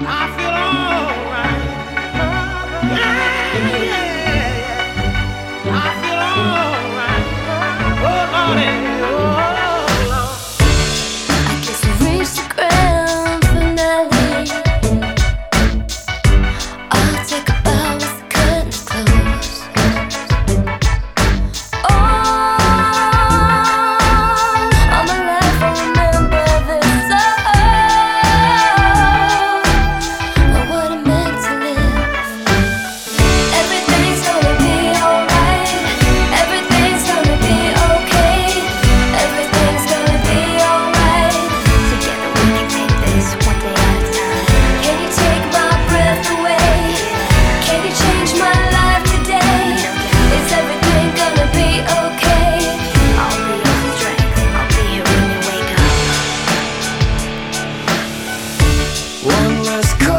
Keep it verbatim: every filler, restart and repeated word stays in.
I feel alright. Yeah, yeah, yeah. I feel alright. Oh, Lordy, oh, Lord. I guess I reached the ground finale. I'll take a bow with the curtains closed. Oh, all my life I remember this song and what it meant to live. Everything's gonna be alright. Everything's gonna be okay. Everything's gonna be alright. Together we can make this one day at a time. Can you take my breath away? Can you change my life today? Is everything gonna be okay? I'll be your strength. I'll be here when you wake up. One last call.